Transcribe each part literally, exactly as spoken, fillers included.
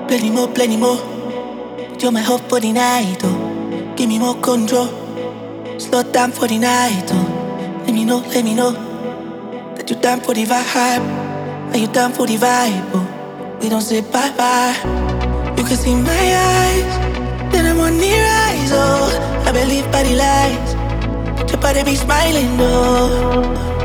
Plenty more, plenty more. You're my hope for the night, oh. Give me more control. Slow down for the night, oh. Let me know, let me know that you're down for the vibe. Are you down for the vibe, oh? We don't say bye-bye. You can see my eyes, then I'm on the rise, oh. I believe by the lights, your body be smiling, oh.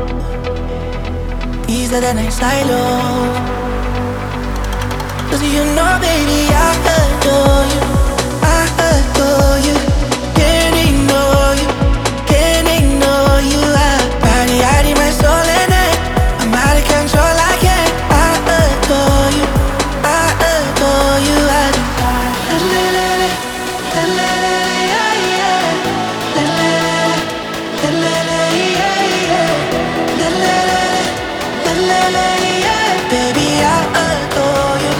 These are the nights I love. Cause you know, baby, I adore you, I adore you. Can't ignore you, can't ignore you. I body, I need my soul in it. I'm out of control, I can't. I adore you, I adore you. I do. La la la la, la la la, yeah yeah. La la la, la la la, yeah yeah. La la la, la la la, yeah. Baby, I adore you.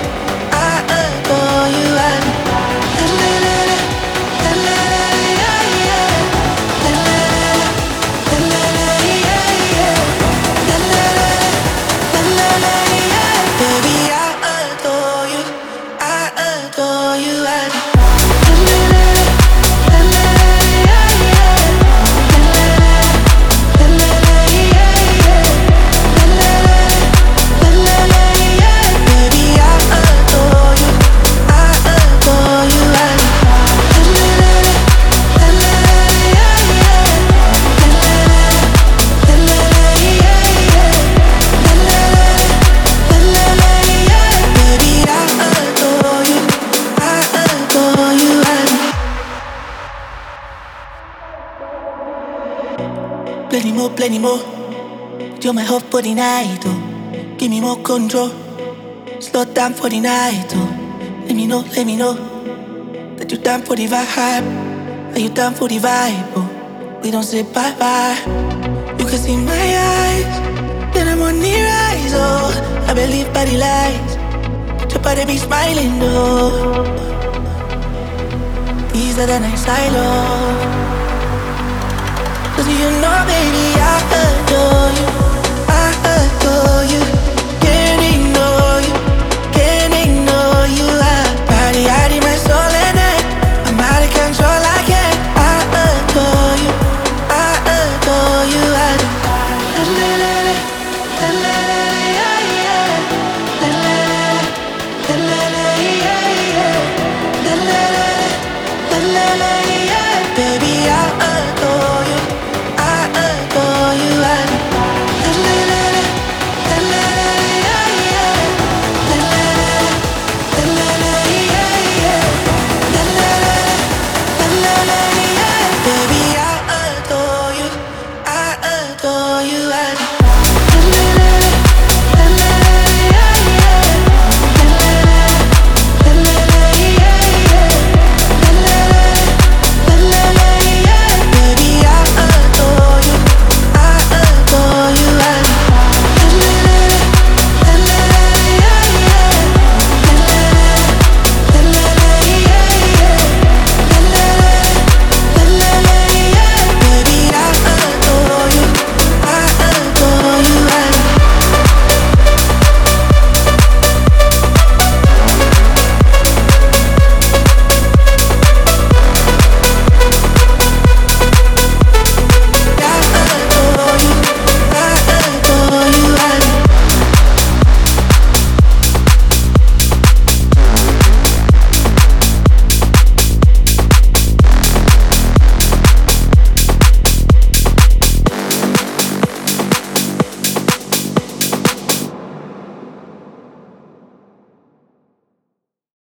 Plenty more, plenty more. You're my hope for the night, oh. Give me more control. Slow down for the night, oh. Let me know, let me know that you're down for the vibe. Are you down for the vibe, oh? We don't say bye-bye. You can see my eyes, then I'm on the rise, oh. I believe by the lights, your body be smiling, oh. These are the nights I love. Cause you know, baby, I adore you, I adore you.